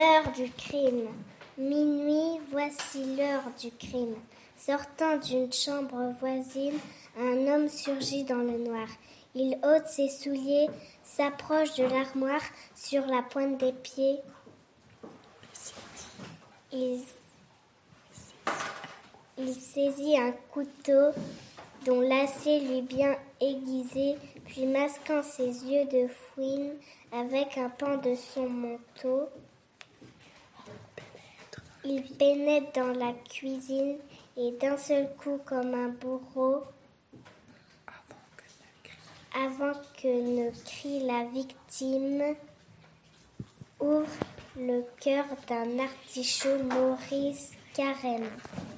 L'heure du crime. Minuit, voici l'heure du crime. Sortant d'une chambre voisine, un homme surgit dans le noir. Il ôte ses souliers, s'approche de l'armoire sur la pointe des pieds. Il saisit un couteau dont l'acier lui bien aiguisé, puis masquant ses yeux de fouine avec un pan de son manteau, il pénètre dans la cuisine et d'un seul coup, comme un bourreau, avant que ne crie la victime, ouvre le cœur d'un artichaut Maurice Carême.